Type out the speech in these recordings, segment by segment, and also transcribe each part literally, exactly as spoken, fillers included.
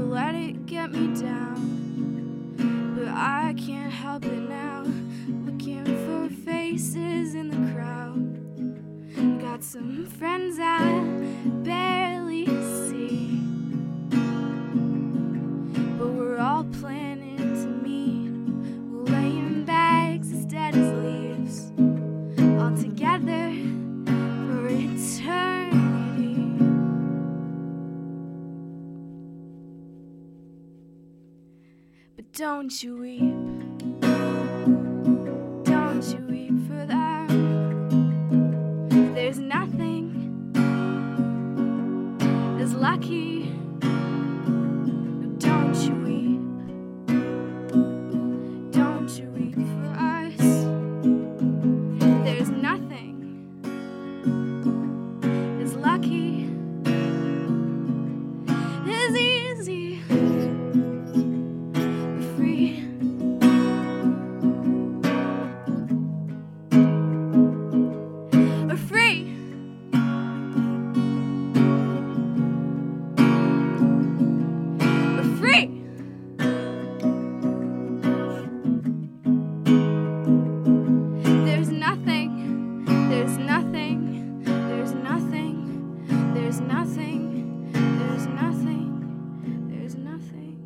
let it get me down, but I can't help it now. Looking for faces in the crowd. Got some friends I barely see, but we're all planning to meet. We'll lay in bags as dead as leaves, all together for eternity. But don't you weep, don't you weep for that. There's nothing as lucky. Don't you weep, don't you weep for us. There's nothing as lucky, as easy, free. We're free. We're free. There's nothing, there's nothing, there's nothing, there's nothing, there's nothing, there's nothing.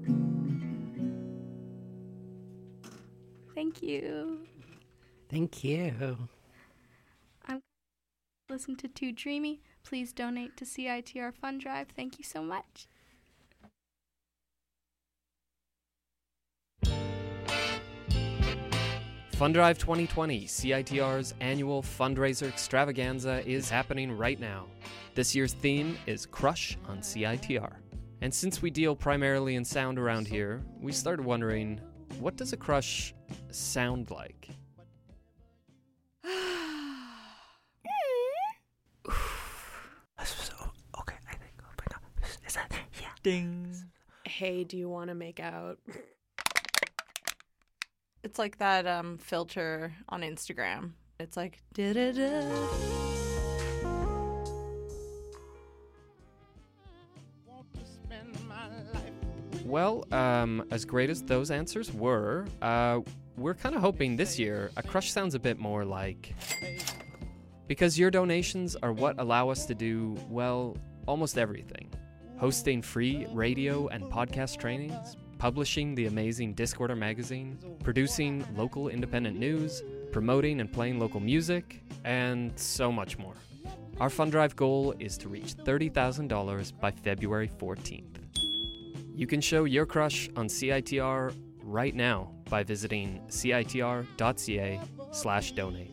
Thank you. Thank you. Listen to Too Dreamy. Please donate to C I T R Fund Drive. Thank you so much. Fund Drive twenty twenty, C I T R's annual fundraiser extravaganza, is happening right now. This year's theme is Crush on C I T R. And since we deal primarily in sound around here, we started wondering, what does a crush sound like? So, okay, I think. Oh my God. Is that? Yeah. Ding. Hey, do you want to make out? It's like that um, filter on Instagram. It's like da da da. Well, um, as great as those answers were, uh, we're kind of hoping this year a crush sounds a bit more like... Because your donations are what allow us to do, well, almost everything. Hosting free radio and podcast trainings, publishing the amazing Discorder magazine, producing local independent news, promoting and playing local music, and so much more. Our Fund Drive goal is to reach thirty thousand dollars by February fourteenth. You can show your crush on C I T R right now by visiting citr.ca slash donate.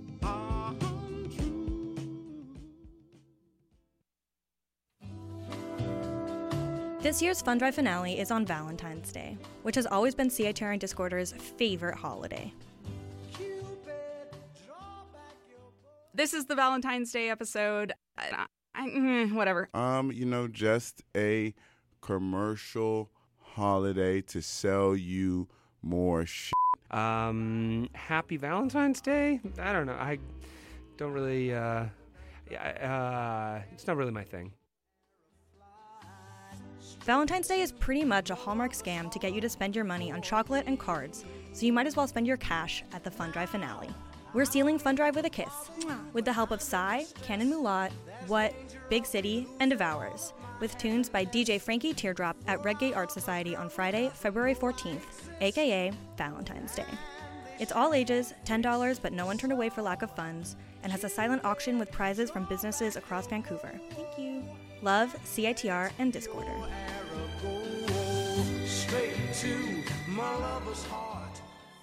This year's Fund Drive finale is on Valentine's Day, which has always been C I T R and Discorder's favorite holiday. This is the Valentine's Day episode. I, I, mm, whatever. Um, you know, just a commercial holiday to sell you more shit. Um, happy Valentine's Day? I don't know. I don't really, uh, uh, it's not really my thing. Valentine's Day is pretty much a Hallmark scam to get you to spend your money on chocolate and cards, so you might as well spend your cash at the Fund Drive finale. We're sealing Fund Drive with a kiss, with the help of Psy, Canon Mulat, What, Big City, and Devours, with tunes by D J Frankie Teardrop at Redgate Art Society on Friday, February fourteenth, aka Valentine's Day. It's all ages, ten dollars, but no one turned away for lack of funds, and has a silent auction with prizes from businesses across Vancouver. Thank you. Love, C I T R, and Discorder. Straight to my lover's heart.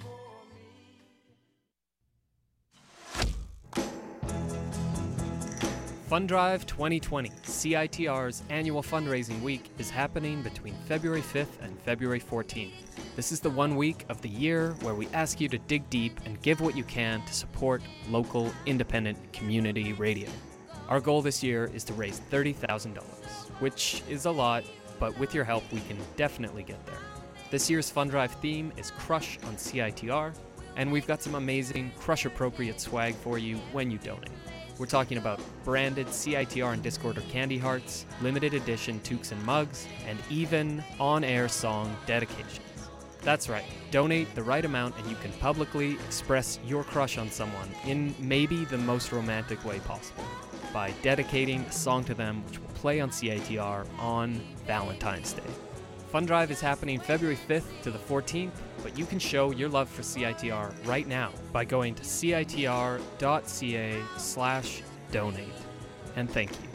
Fund Drive twenty twenty, C I T R's annual fundraising week, is happening between February fifth and February fourteenth. This is the one week of the year where we ask you to dig deep and give what you can to support local, independent community radio. Our goal this year is to raise thirty thousand dollars, which is a lot, but with your help we can definitely get there. This year's Fund Drive theme is Crush on C I T R, and we've got some amazing crush-appropriate swag for you when you donate. We're talking about branded C I T R and Discord or candy hearts, limited edition toques and mugs, and even on-air song dedications. That's right, donate the right amount and you can publicly express your crush on someone in maybe the most romantic way possible by dedicating a song to them which will play on C I T R on Valentine's Day. Fund Drive is happening February fifth to the fourteenth, but you can show your love for C I T R right now by going to citr.ca slash donate. And thank you.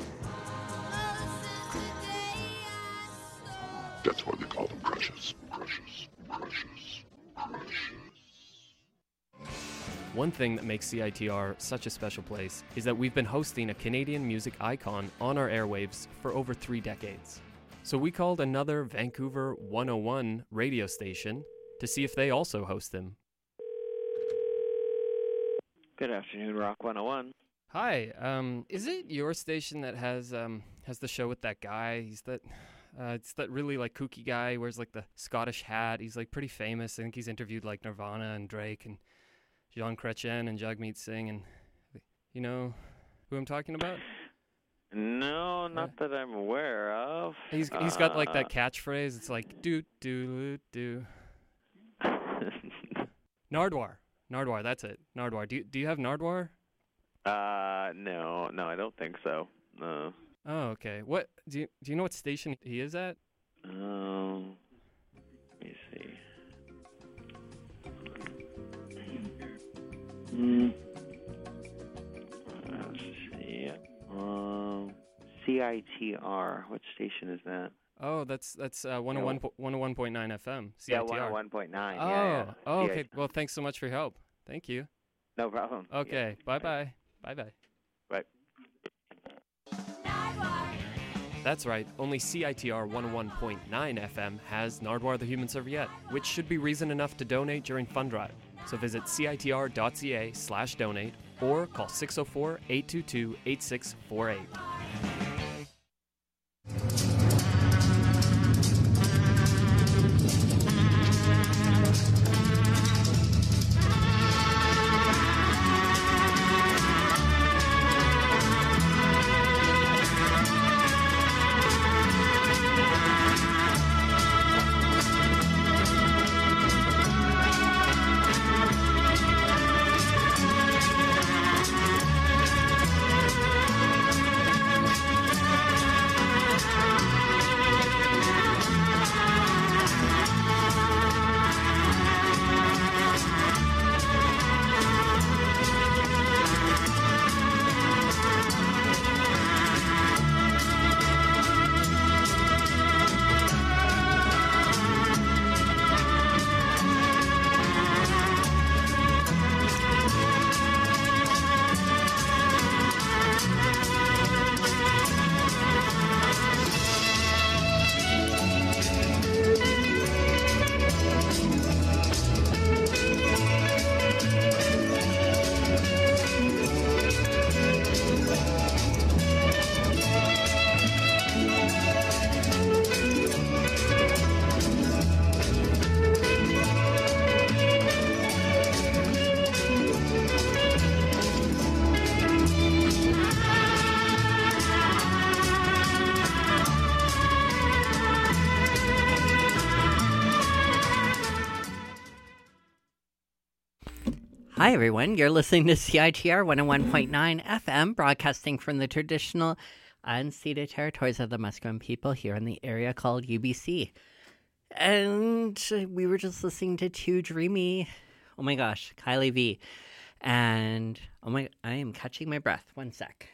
That's why they call them crushes. Crushes. Crushes. Crushes. One thing that makes C I T R such a special place is that we've been hosting a Canadian music icon on our airwaves for over three decades. So we called another Vancouver one oh one radio station to see if they also host him. Good afternoon, Rock one oh one. Hi, um, is it your station that has um has the show with that guy? He's that, uh, it's that really like kooky guy. He wears like the Scottish hat. He's like pretty famous. I think he's interviewed like Nirvana and Drake and Jean Chrétien and Jagmeet Singh, and you know who I'm talking about? No, not uh, that I'm aware of. He's he's got like that catchphrase. It's like do do do. Nardwuar, Nardwuar. That's it. Nardwuar. Do you, do you have Nardwuar? Uh, no, no, I don't think so. No. Oh, okay. What do you do? You know what station he is at? Um, let me see. Hmm. Let's see. Um, C I T R. What station is that? Oh, that's that's uh, one oh one one oh one point nine F M. C I T R. Yeah, one oh one point nine. Oh, yeah, yeah. oh, okay. Well, thanks so much for your help. Thank you. No problem. Okay. Yeah. Bye-bye. Bye-bye. Bye. That's right. Only C I T R one oh one point nine F M has Nardwuar the Human Serviette, which should be reason enough to donate during Fund Drive. So visit citr.ca slash donate or call six oh four, eight two two, eight six four eight. Hi, everyone. You're listening to C I T R one oh one point nine F M, broadcasting from the traditional unceded territories of the Musqueam people here in the area called U B C. And we were just listening to Too Dreamy, oh my gosh, Kylie V. And, oh my, I am catching my breath. One sec.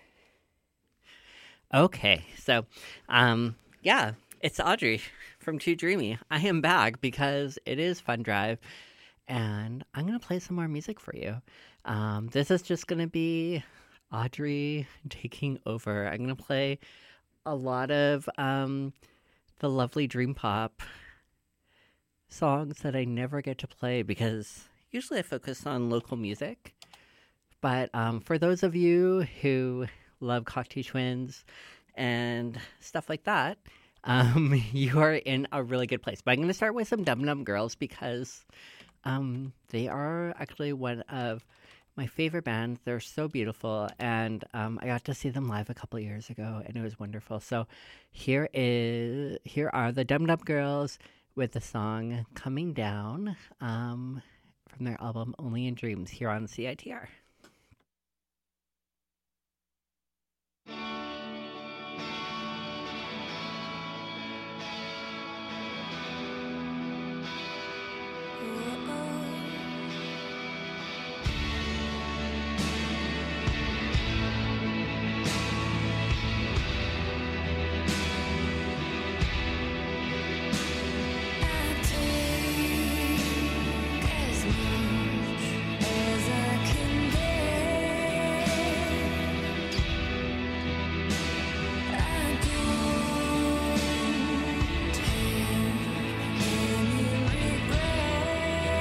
Okay, so, um, yeah, it's Audrey from Too Dreamy. I am back because it is Fund Drive. And I'm going to play some more music for you. Um, this is just going to be Audrey taking over. I'm going to play a lot of um, the lovely dream pop songs that I never get to play because usually I focus on local music. But um, for those of you who love Cocteau Twins and stuff like that, um, you are in a really good place. But I'm going to start with some Dum Dum Girls because... Um, they are actually one of my favorite band. They're so beautiful, and um, I got to see them live a couple of years ago, and it was wonderful. So here is here are the Dum Dum Girls with the song "Coming Down" um, from their album "Only in Dreams" here on C I T R. Regret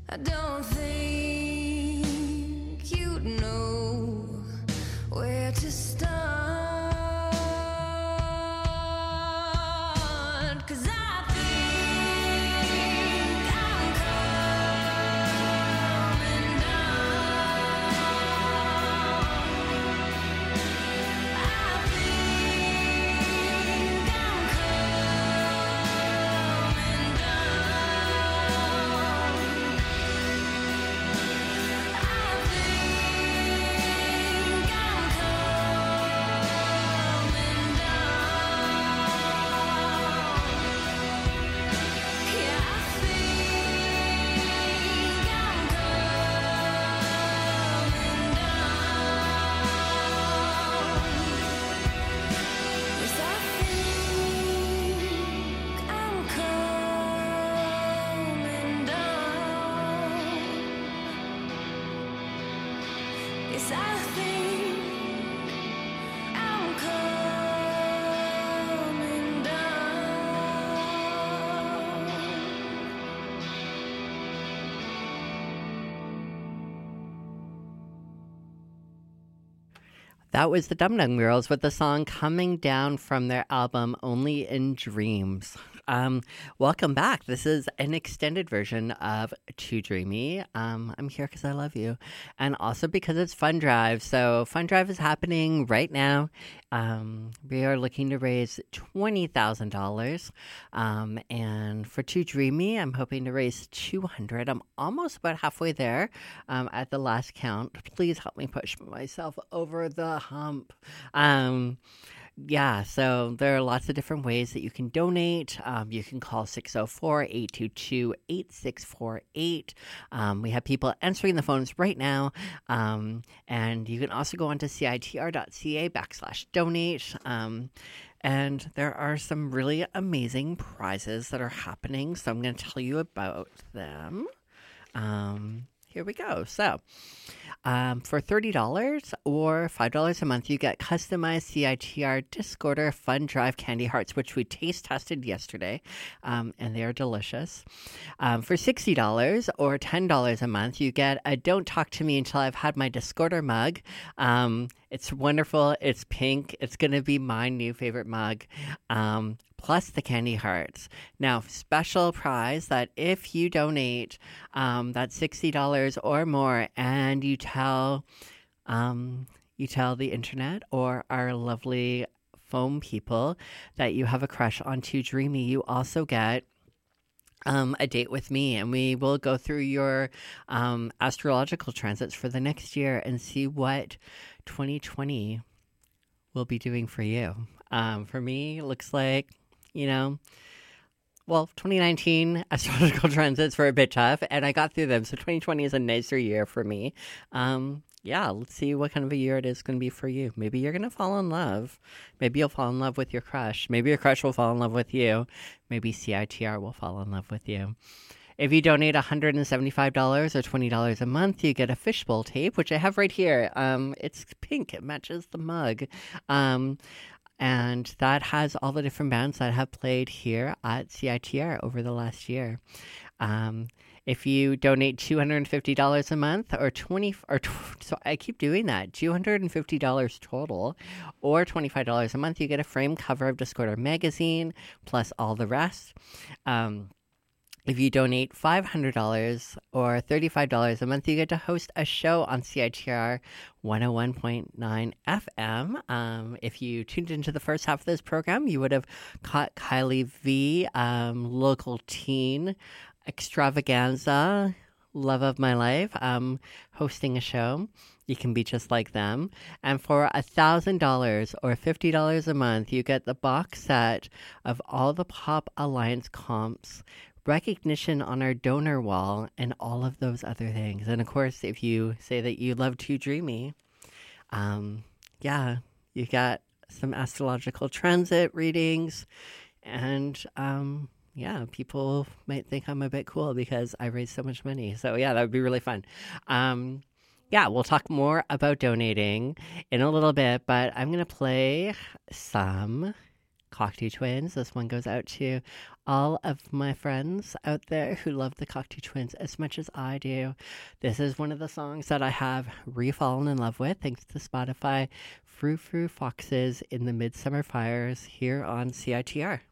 I don't think you'd know where to start. 'Cause I think I'm coming down. I think I'm coming down. Yes, I think I'm coming down. That was the Dum Dum Girls with the song Coming Down from their album Only in Dreams. Um, welcome back. This is an extended version of Too Dreamy. Um, I'm here because I love you. And also because it's Fun Drive. So Fun Drive is happening right now. Um, we are looking to raise twenty thousand dollars. Um, and for Too Dreamy, I'm hoping to raise two hundred dollars. I'm almost about halfway there um, at the last count. Please help me push myself over the hump. Um, Yeah, so there are lots of different ways that you can donate. Um, you can call six oh four, eight two two, eight six four eight. Um, we have people answering the phones right now. Um, and you can also go on to citr.ca backslash donate. Um, and there are some really amazing prizes that are happening. So I'm going to tell you about them. Um, here we go. So um, for thirty dollars or five dollars a month, you get customized C I T R Discorder Fun Drive Candy Hearts, which we taste tested yesterday, um, and they are delicious. Um, for sixty dollars or ten dollars a month, you get a Don't Talk to Me Until I've Had My Discorder mug. Um, it's wonderful. It's pink. It's going to be my new favorite mug. Um, plus the candy hearts. Now, special prize that if you donate um, that sixty dollars or more and you tell um, you tell the internet or our lovely foam people that you have a crush on Too Dreamy, you also get Um, a date with me, and we will go through your um, astrological transits for the next year and see what twenty twenty will be doing for you. Um, for me, it looks like, you know, well, twenty nineteen astrological transits were a bit tough, and I got through them, so twenty twenty is a nicer year for me. Um, yeah, let's see what kind of a year it is going to be for you. Maybe you're going to fall in love. Maybe you'll fall in love with your crush. Maybe your crush will fall in love with you. Maybe C I T R will fall in love with you. If you donate one hundred seventy-five dollars or twenty dollars a month, you get a fishbowl tape, which I have right here. Um, it's pink. It matches the mug. Um, and that has all the different bands that have played here at C I T R over the last year. Um, if you donate two hundred fifty dollars a month or twenty or so I keep doing that, two hundred fifty dollars total or twenty-five dollars a month, you get a frame cover of Discorder magazine plus all the rest. Um, If you donate five hundred dollars or thirty-five dollars a month, you get to host a show on C I T R one oh one point nine F M. Um, if you tuned into the first half of this program, you would have caught Kylie V, um, local teen extravaganza, love of my life, um, hosting a show. You can be just like them. And for one thousand dollars or fifty dollars a month, you get the box set of all the Pop Alliance comps, recognition on our donor wall, and all of those other things. And of course, if you say that you love Too Dreamy, um, yeah, you got some astrological transit readings, and um, yeah, people might think I'm a bit cool because I raise so much money. So yeah, that would be really fun. Um, yeah, we'll talk more about donating in a little bit, but I'm going to play some Cocktail Twins. This one goes out to all of my friends out there who love the Cocktail Twins as much as I do. This is one of the songs that I have re-fallen in love with thanks to Spotify. Frou Frou Foxes in the Midsummer Fires here on C I T R.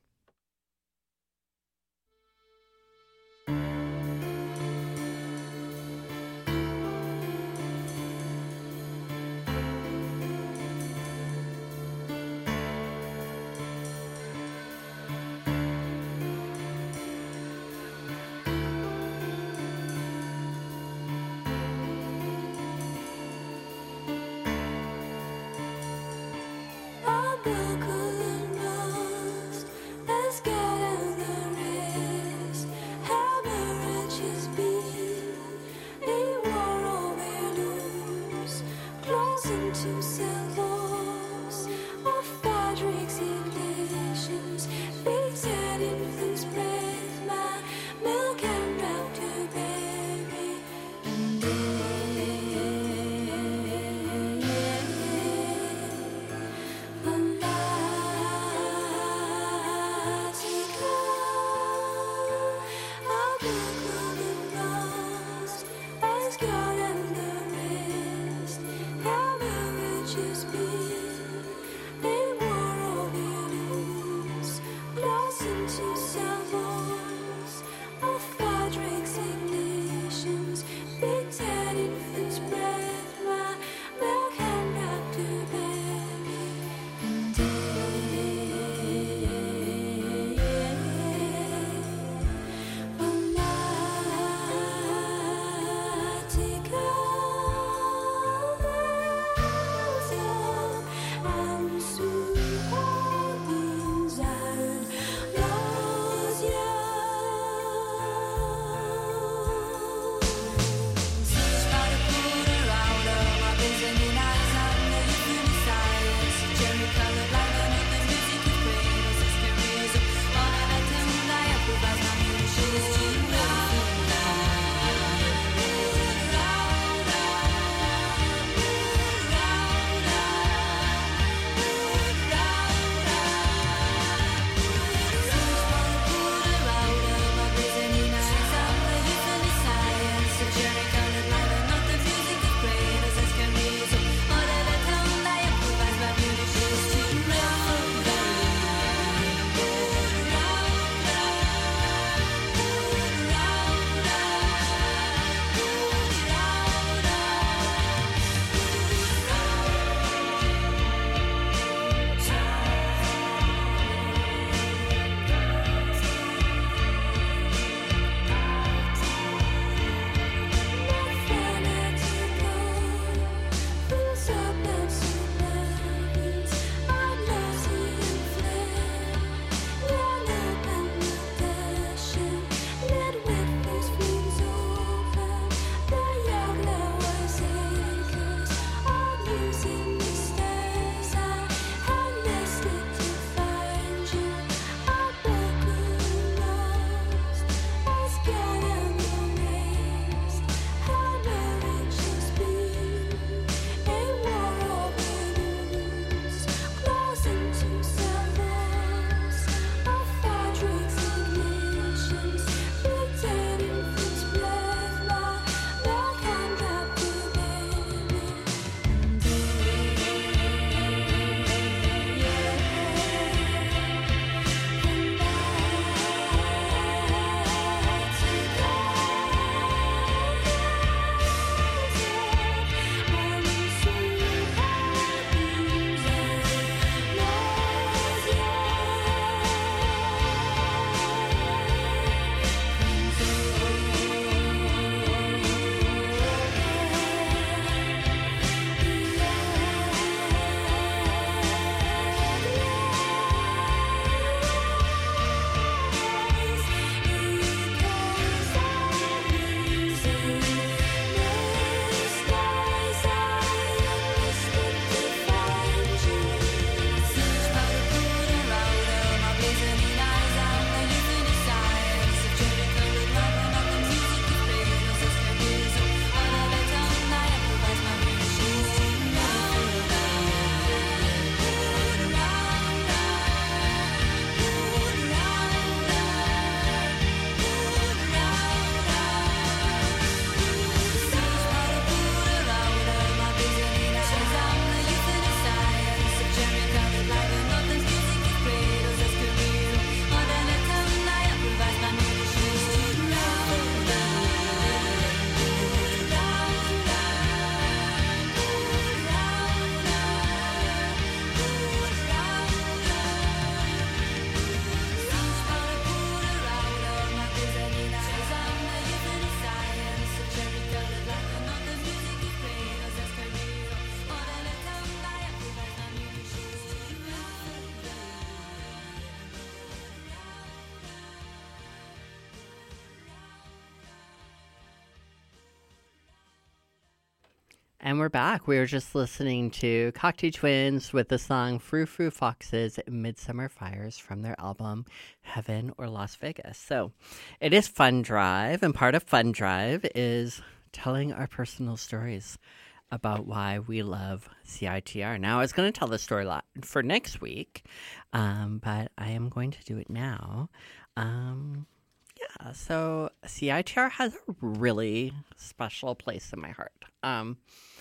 And we're back. We were just listening to Cocteau Twins with the song Frou Frou Fox's Midsummer Fires from their album Heaven or Las Vegas. So it is Fun Drive, and part of Fun Drive is telling our personal stories about why we love C I T R. Now, I was going to tell the story lot for next week, um, but I am going to do it now. Um, yeah, so C I T R has a really special place in my heart. Um,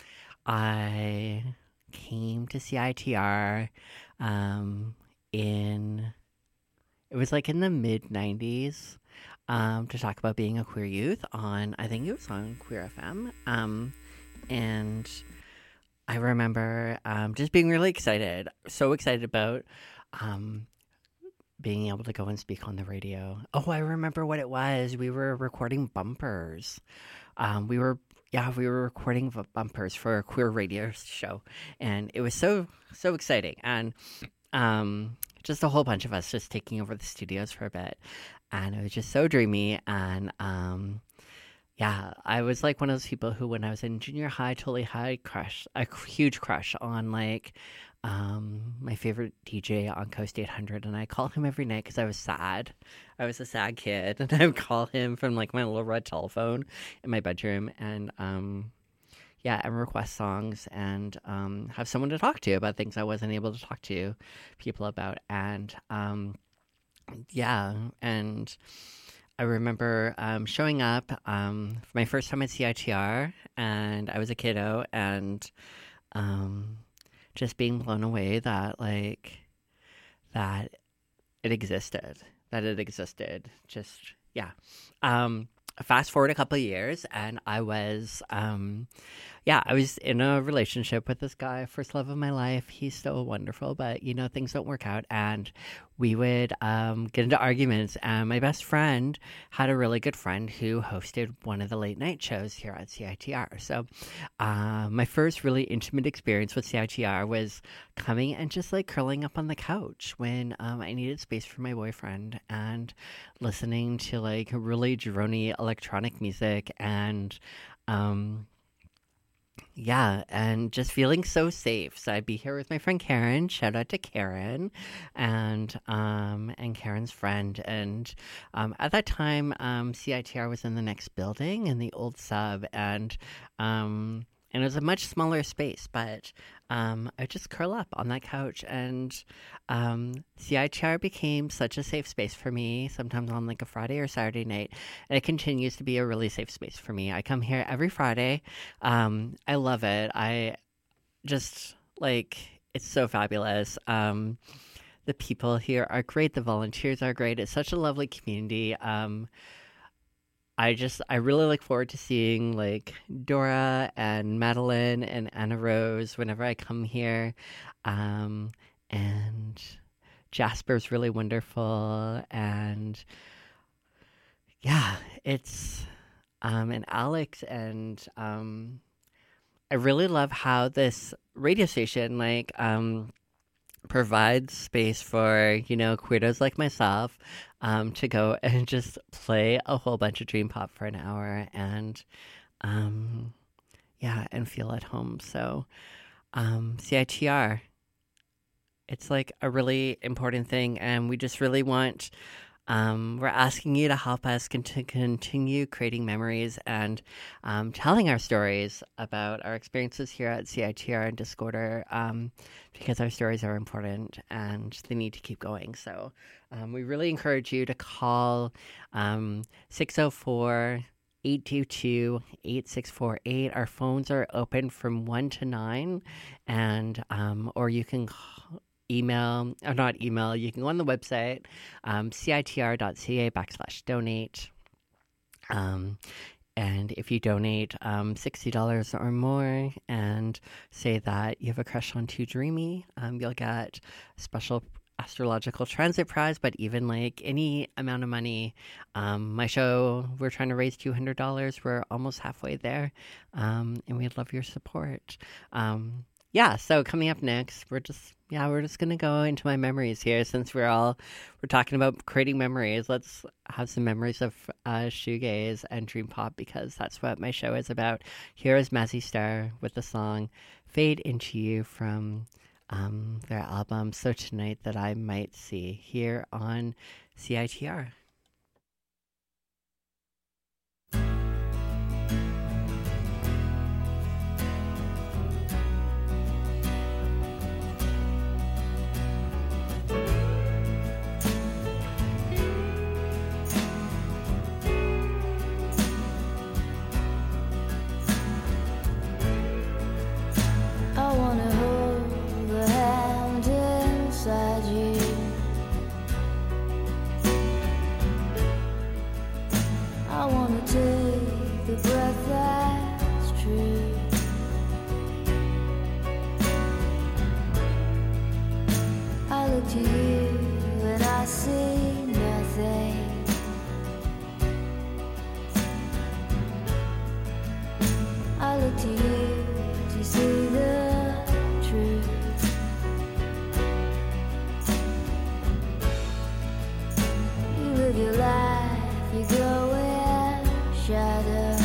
I came to C I T R um, in, it was like in the mid nineties um, to talk about being a queer youth on, I think it was on Queer F M. Um, and I remember um, just being really excited, so excited about um, being able to go and speak on the radio. Oh, I remember what it was. We were recording bumpers. Um, we were Yeah, we were recording bumpers for a queer radio show, and it was so, so exciting. And um, just a whole bunch of us just taking over the studios for a bit, and it was just so dreamy. And um, yeah, I was like one of those people who, when I was in junior high, totally had crush, a huge crush on like um, my favorite D J on Coast eight hundred, and I called him every night because I was sad. I was a sad kid, and I would call him from like my little red telephone in my bedroom, and um, yeah, and request songs and um, have someone to talk to about things I wasn't able to talk to people about, and um, yeah, and I remember um, showing up um, for my first time at C I T R, and I was a kiddo, and um, just being blown away that like that it existed. That it existed. Just, yeah. Um, fast forward a couple of years, and I was, um, yeah, I was in a relationship with this guy, first love of my life. He's so wonderful, but, you know, things don't work out, and we would um, get into arguments, and my best friend had a really good friend who hosted one of the late night shows here at C I T R. So uh, my first really intimate experience with C I T R was coming and just like curling up on the couch when um, I needed space for my boyfriend, and listening to like really droney electronic music, and um yeah, and just feeling so safe. So I'd be here with my friend Karen. Shout out to Karen, and um, and Karen's friend. And um, at that time, um, C I T R was in the next building in the old sub, and um, and it was a much smaller space. But um, I just curl up on that couch, and um, C I T R became such a safe space for me. Sometimes on like a Friday or Saturday night, and it continues to be a really safe space for me. I come here every Friday. Um, I love it. I just like it's so fabulous. Um, the people here are great. The volunteers are great. It's such a lovely community. Um, I just, I really look forward to seeing like Dora and Madeline and Anna Rose whenever I come here. Um, and Jasper's really wonderful. And yeah, it's, um, and Alex, and um, I really love how this radio station, like, um, provides space for, you know, queerdos like myself um, to go and just play a whole bunch of dream pop for an hour, and um, yeah, and feel at home. So um, C I T R, it's like a really important thing, and we just really want, um, we're asking you to help us con- to continue creating memories and um, telling our stories about our experiences here at C I T R and Discorder, um, because our stories are important and they need to keep going. So um, we really encourage you to call um, six oh four, eight two two, eight six four eight. Our phones are open from one to nine, and um, or you can call, email, or not email, you can go on the website, um, citr.ca backslash donate. Um, and if you donate um, sixty dollars or more and say that you have a crush on Too Dreamy, um, you'll get a special astrological transit prize. But even like any amount of money, um, my show, we're trying to raise two hundred dollars. We're almost halfway there, um, and we'd love your support. Um, yeah, so coming up next, we're just yeah, we're just gonna go into my memories here since we're all we're talking about creating memories. Let's have some memories of uh, shoegaze and dream pop because that's what my show is about. Here is Mazzy Star with the song "Fade Into You" from um, their album "So Tonight That I Might See" here on C I T R. I wanna hold the hand inside you. I wanna take the breath that's true. I look to you and I see nothing. I look to you to see the truth. You live your life, you go in shadow.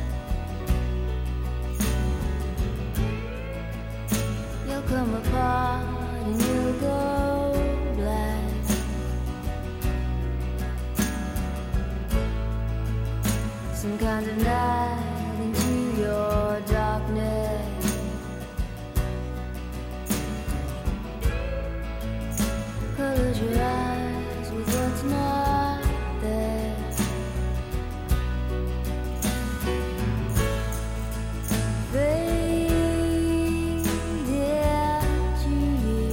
You'll come apart and you'll go black. Some kind of night into your darkness. Close your eyes with what's not there. Fade into you.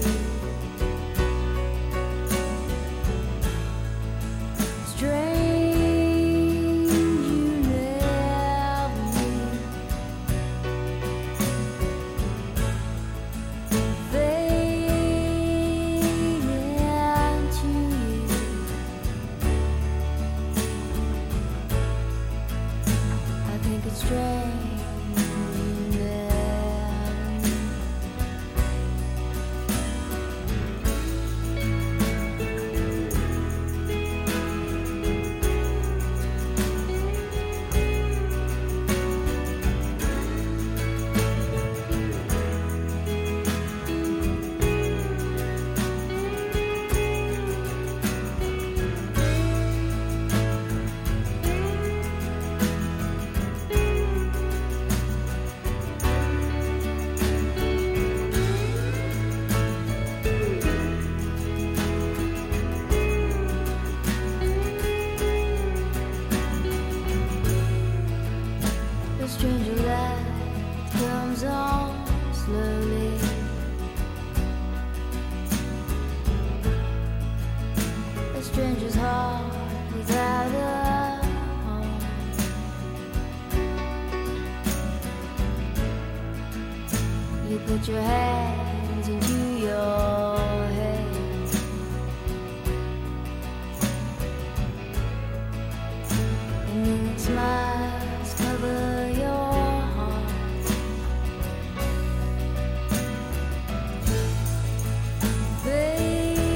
Strange you never meet. Fade into you. I think it's strange you never meet. The stranger light comes on slowly. A stranger's heart without a home. You put your hands into your head. And then smiles cover your heart. Fade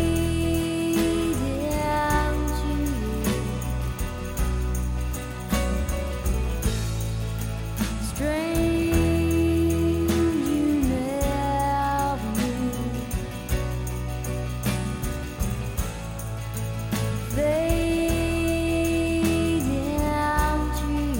into you. Strange you never knew. Fade into you.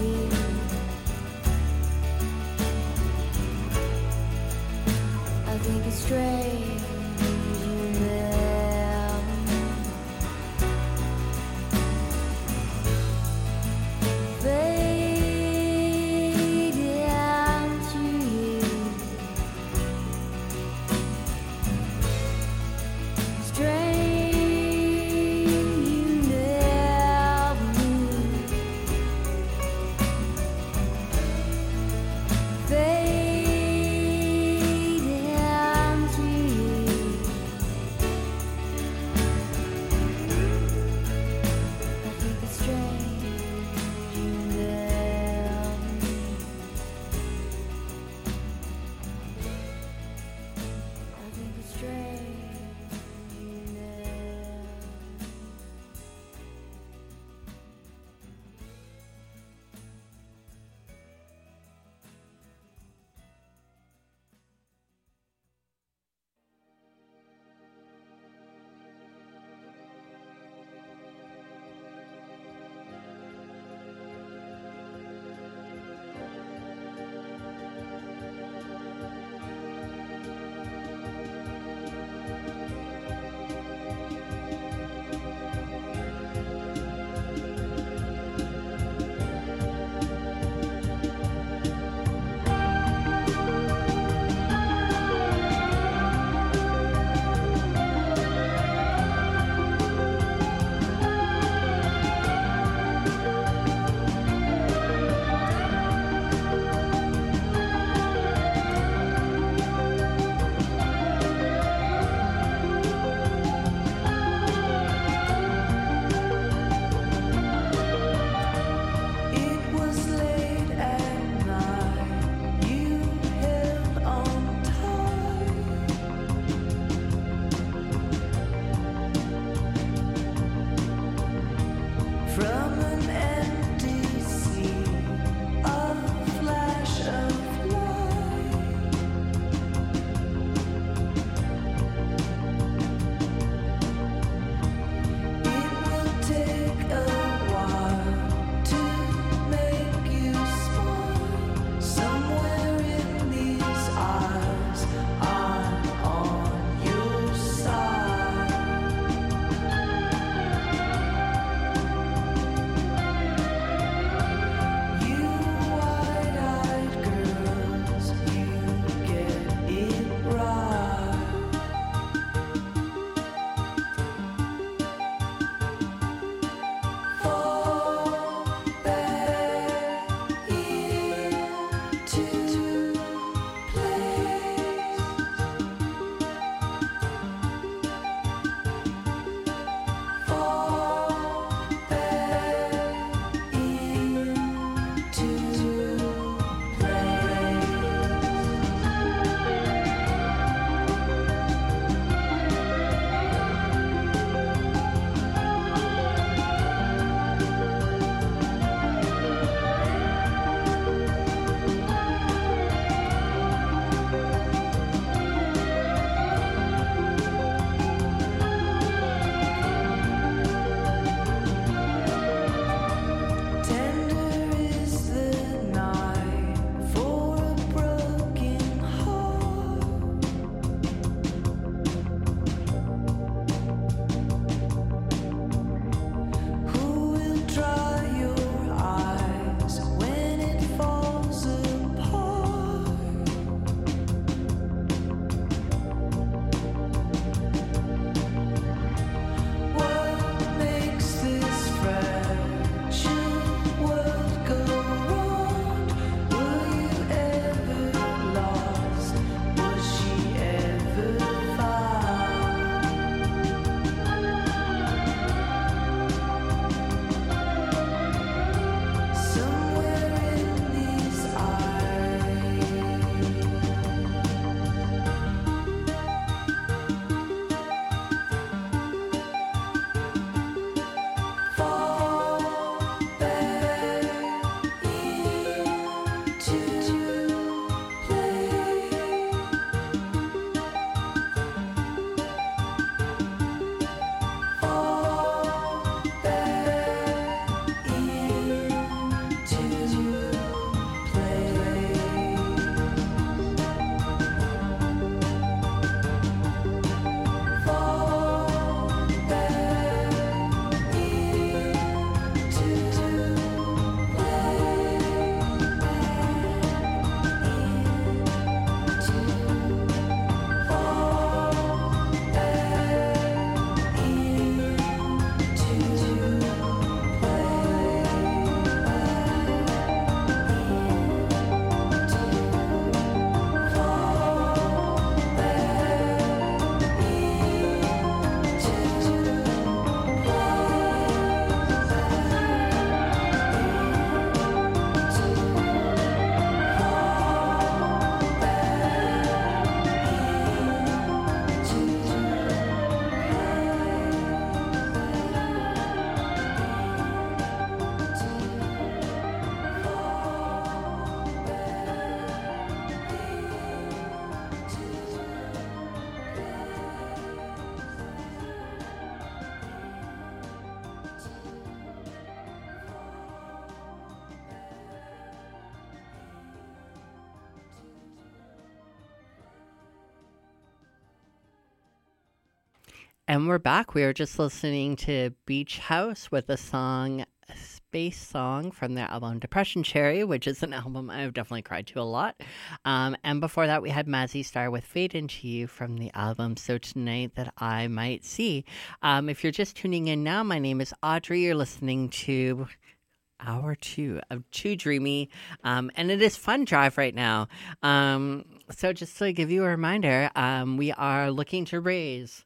And we're back. We were just listening to Beach House with the song Space Song from their album Depression Cherry, which is an album I've definitely cried to a lot. Um, and before that, we had Mazzy Star with Fade Into You from the album So Tonight That I Might See. Um, if you're just tuning in now, my name is Audrey. You're listening to hour two of Too Dreamy, um, and it is Fun Drive right now. Um, so just to give you a reminder, um, we are looking to raise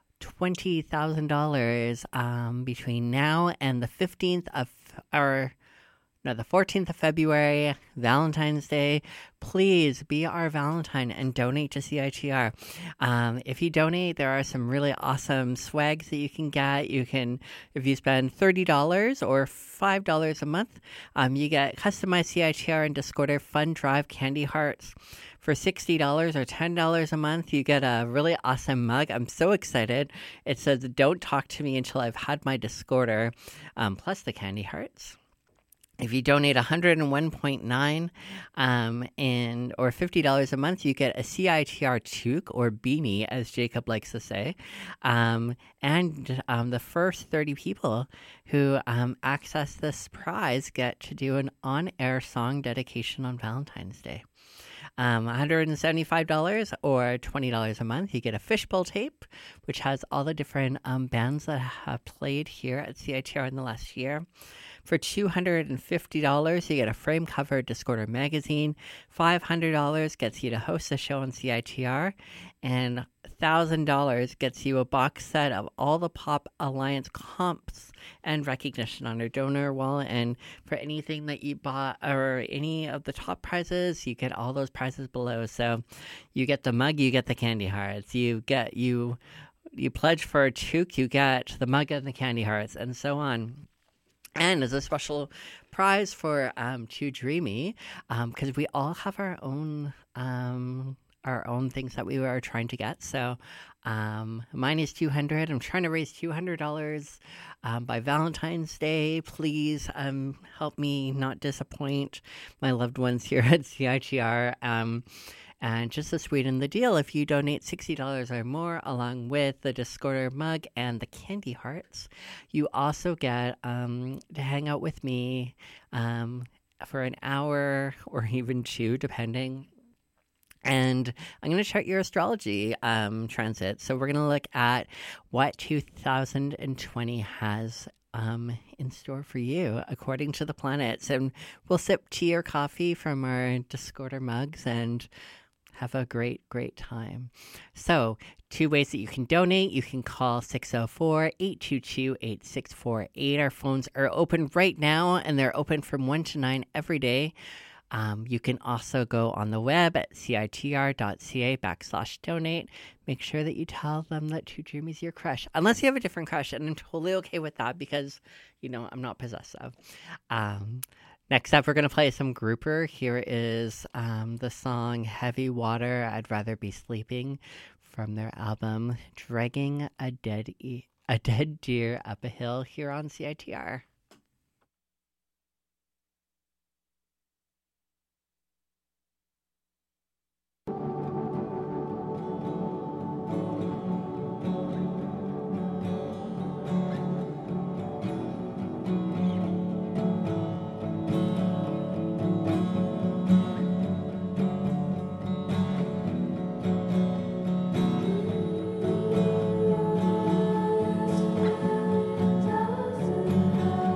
twenty thousand dollars um, between now and the fifteenth of, or no, the fourteenth of February, Valentine's Day. Please be our Valentine and donate to C I T R. Um, if you donate, there are some really awesome swags that you can get. You can, if you spend thirty dollars or five dollars a month, um, you get customized C I T R and Discorder Fun Drive candy hearts. For sixty dollars or ten dollars a month, you get a really awesome mug. I'm so excited. It says, "Don't talk to me until I've had my Discorder," um, plus the candy hearts. If you donate one hundred one point nine um, and or fifty dollars a month, you get a C I T R toque or beanie, as Jacob likes to say. Um, and um, the first thirty people who um, access this prize get to do an on-air song dedication on Valentine's Day. Um, one hundred seventy-five dollars or twenty dollars a month, you get a fishbowl tape, which has all the different um, bands that have played here at C I T R in the last year. For two hundred fifty dollars, you get a frame cover Discorder magazine. five hundred dollars gets you to host a show on C I T R. And one thousand dollars gets you a box set of all the Pop Alliance comps and recognition on your donor wall. And for anything that you bought or any of the top prizes, you get all those prizes below. So you get the mug, you get the candy hearts. You get, you, you pledge for a toque, you get the mug and the candy hearts, and so on. And as a special prize for um, Too Dreamy, because um, we all have our own um, our own things that we are trying to get. So um, mine is two hundred dollars. I'm trying to raise two hundred dollars um, by Valentine's Day. Please um, help me not disappoint my loved ones here at C I T R. Um, And just to sweeten the deal, if you donate sixty dollars or more, along with the Discorder mug and the candy hearts, you also get um, to hang out with me um, for an hour or even two, depending. And I'm going to chart your astrology um, transit. So we're going to look at what two thousand twenty has um, in store for you according to the planets. And we'll sip tea or coffee from our Discorder mugs and have a great, great time. So, two ways that you can donate. You can call six oh four, eight two two, eight six four eight. Our phones are open right now, and they're open from one to nine every day. Um, you can also go on the web at citr.ca backslash donate. Make sure that you tell them that Too Dreamy is your crush. Unless you have a different crush, and I'm totally okay with that because, you know, I'm not possessive. Um... Next up, we're going to play some grouper. Here is um, the song Heavy Water, I'd Rather Be Sleeping from their album Dragging a Dead, e- a Dead Deer Up a Hill here on C I T R. Thank you.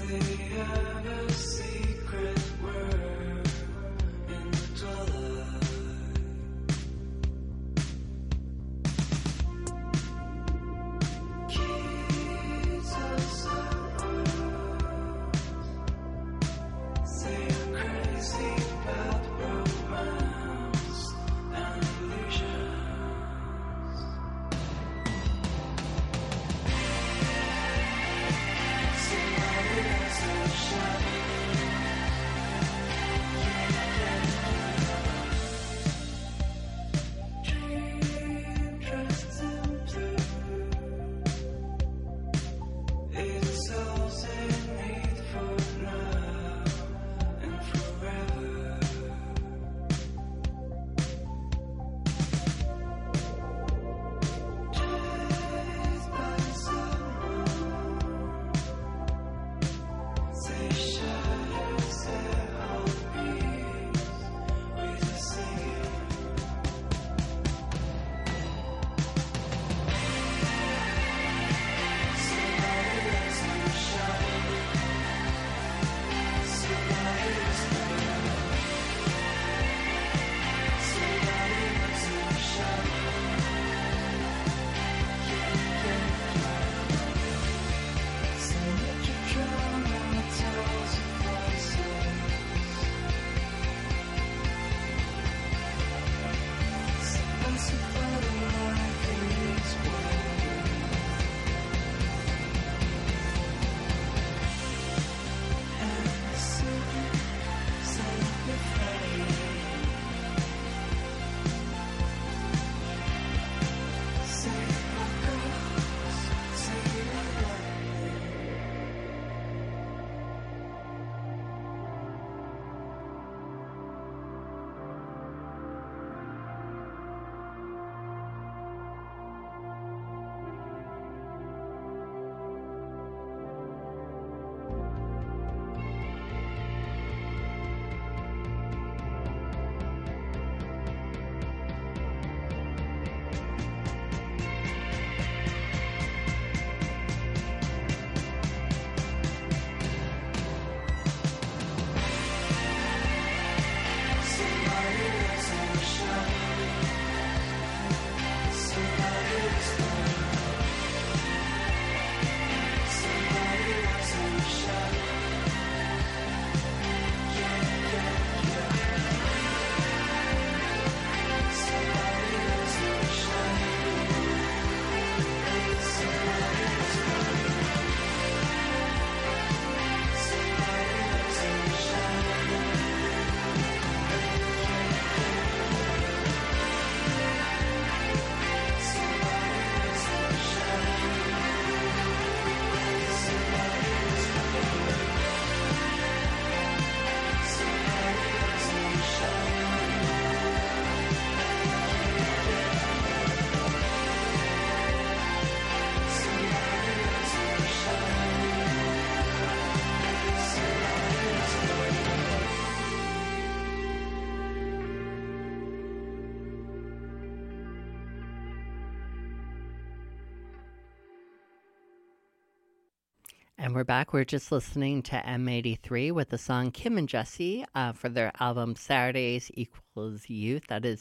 And we're back. We're just listening to M eighty-three with the song Kim and Jesse uh, for their album Saturdays Equals Youth. That is,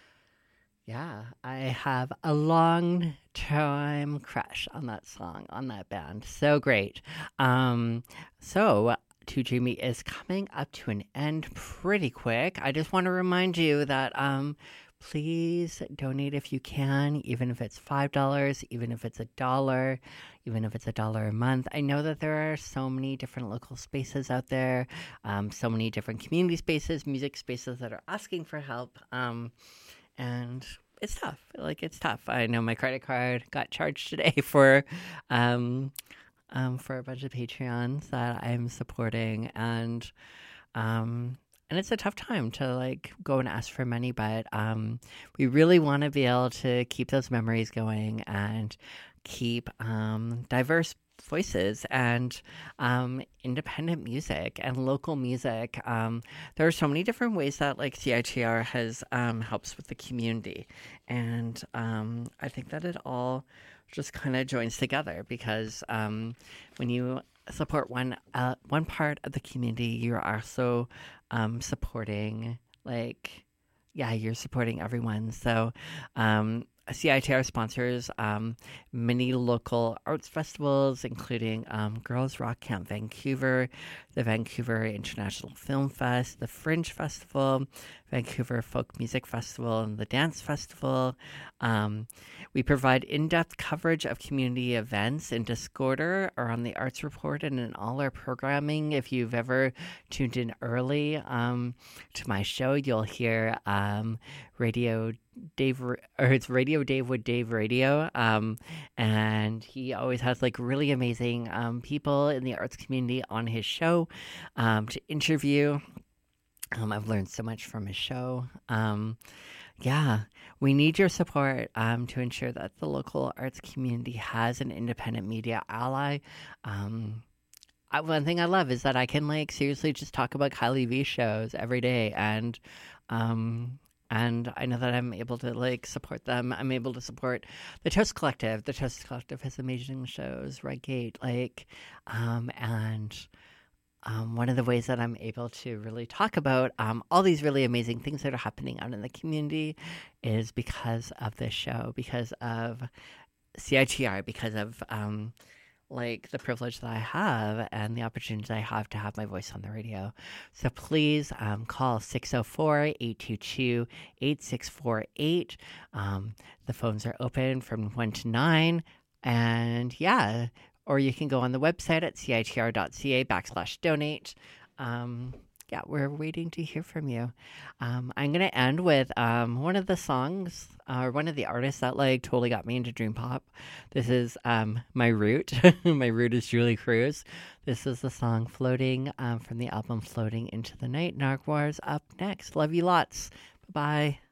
yeah, I have a long time crush on that song, on that band. So great. Um, so, Too Dreamy is coming up to an end pretty quick. I just want to remind you that um, please donate if you can, even if it's five dollars, even if it's a dollar, even if it's a dollar a month. I know that there are so many different local spaces out there, um, so many different community spaces, music spaces that are asking for help. Um, and it's tough. Like, it's tough. I know my credit card got charged today for... Um, Um, for a bunch of Patreons that I'm supporting, and um, and it's a tough time to like go and ask for money, but um, we really want to be able to keep those memories going and keep um, diverse voices and um, independent music and local music. Um, there are so many different ways that like C I T R has um, helps with the community, and um, I think that it all just kind of joins together because um, when you support one uh, one part of the community, you're also um, supporting, like, yeah, you're supporting everyone. So um, C I T R sponsors um, many local arts festivals, including um, Girls Rock Camp Vancouver, the Vancouver International Film Fest, the Fringe Festival, Vancouver Folk Music Festival, and the Dance Festival. Um, we provide in-depth coverage of community events in Discorder or on the Arts Report and in all our programming. If you've ever tuned in early um, to my show, you'll hear um, Radio Dave, or it's Radio Dave with Dave Radio, um, and he always has like really amazing um, people in the arts community on his show um, to interview. Um, I've learned so much from his show. Um, yeah, we need your support um, to ensure that the local arts community has an independent media ally. Um, I, one thing I love is that I can like seriously just talk about Kylie V shows every day, and um, and I know that I'm able to like support them. I'm able to support the Toast Collective. The Toast Collective has amazing shows, Red Gate, like, um, and. Um, one of the ways that I'm able to really talk about um, all these really amazing things that are happening out in the community is because of this show, because of C I T R, because of um, like the privilege that I have and the opportunities I have to have my voice on the radio. So please um, call six oh four, eight two two, eight six four eight. Um, the phones are open from one to nine. And yeah, or you can go on the website at citr.ca backslash donate. Um, yeah, we're waiting to hear from you. Um, I'm going to end with um, one of the songs, uh, or one of the artists that like totally got me into dream pop. This is um, My Root. My Root is Julie Cruz. This is the song Floating um, from the album Floating into the Night. Nargwar's up next. Love you lots. Bye-bye.